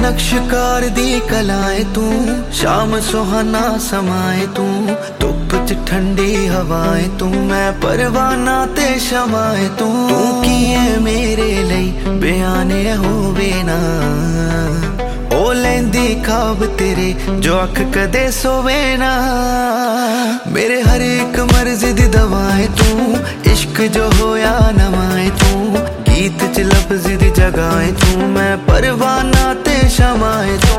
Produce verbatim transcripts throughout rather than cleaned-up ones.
नक्शकार दी कलाए तू, शाम सुहाना समाए तू, धुप च ठंडी हवाएं तू, मैं परवाना ते शमाए तू। तू की है मेरे लई बयाने होवे ना, ओ लेंदी ख्वाब तेरे जो अख कदे सोवे ना। मेरे हर एक मर्ज दी दवाएं तू, इश्क जो होया नवाए तू, गीत च लफ्ज़ दी जगाए तू, मैं परवाना ते शमाए तू।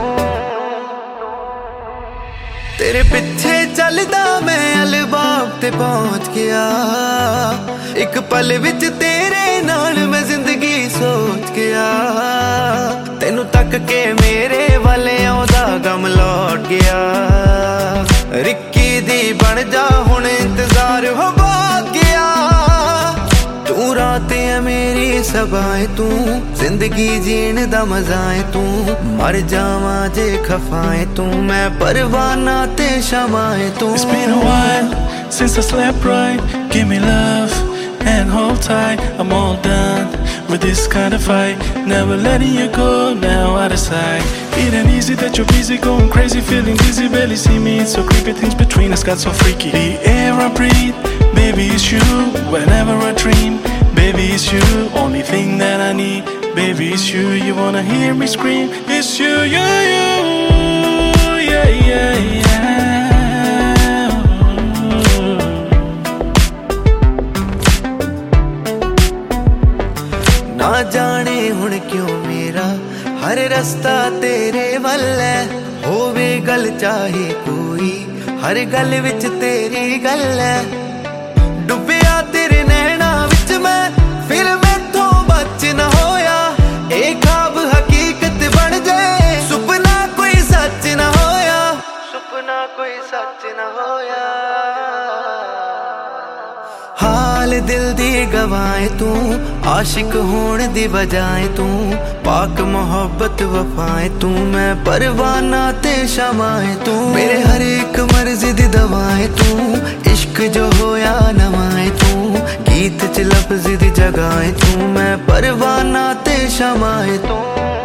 तेरे पिछे चलदा मैं अलबाब ते पहुंच गया, एक पल विच तेरे नाल मैं जिंदगी सोच गया। तेनू तक के मेरे वाले आउंदा गम लौट गया, रिक्की दी बन जा हुण इंतजार हो भाग गया। तू रात है मेरी सबाए तू, जिंदगी जीण दा मजाए तू, मर जावां जे खफाए तू, मैं परवाना ते शमाए तू। It's been a while since I slept right, give me love and hold tight. I'm all done with this kind of fight, never letting you go, now out of sight. It ain't easy that you're busy, going crazy, feeling dizzy, barely see me, it's so creepy, things between us got so freaky. The air I breathe, baby it's you, whenever I dream, baby it's you, only thing that I need, baby it's you. You wanna hear me scream, it's you, you, you, yeah, yeah, yeah. ना जाने हुण क्यों मेरा हर रास्ता तेरे वल है, होवे गल चाहे कोई, हर गल विच तेरी गल है। डुबिया तेरे नैना विच मैं, फिर मैथों बच न होया, ए ख्वाब हकीकत बन जाए, सुपना कोई सच न होया, सुपना कोई सच न होया। हाल दिल दी गवाए तू, आशिक होण दी बजाए तू, पाक मोहब्बत वफाए तू, मैं परवाना ते शमाए तू। मेरे हर एक मर्ज दी दवाए तू, इश्क जो होया नवाए तू, गीत च लफ्ज़ दी जगाए तू, मैं परवाना ते शमाए तू।